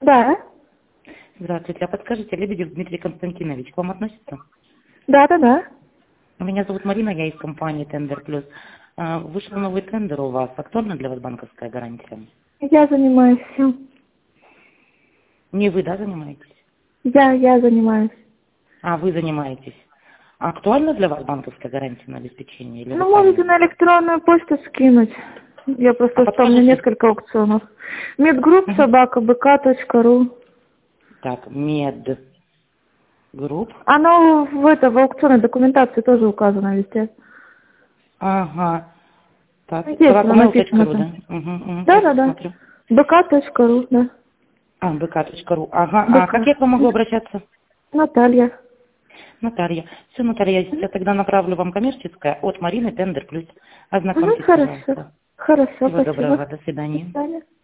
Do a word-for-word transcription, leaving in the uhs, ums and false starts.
Да. Здравствуйте. А подскажите, Лебедев Дмитрий Константинович к вам относится? Да, да, да. Меня зовут Марина, я из компании Тендер Плюс. А, Вышел новый тендер у вас. Актуальна для вас банковская гарантия? Я занимаюсь всем. Не вы, да, занимаетесь? Я, я занимаюсь. А, вы занимаетесь. А актуальна для вас банковская гарантия на обеспечение? Или вы Ну, можете сами? на электронную почту скинуть. Я А просто, что у меня подскажите? несколько аукционов. Медгрупп Мгм. собака бк.ру. Так, мед групп. Оно в, это, в аукционной документации тоже указано везде. Ага. Так, Естественно, написано собакамейл.ру, там. да? Угу, угу, Да, сейчас да, да. посмотрю. бк.ру, да. А, бк.ру. Ага. А БК. как я к вам могу обращаться? Наталья. Наталья. Все, Наталья, я сейчас тогда направлю вам коммерческое от Марины Тендер Плюс. Угу, Ознакомьтесь, хорошо. пожалуйста. Хорошо, Всего спасибо. доброго. До До свидания. свидания.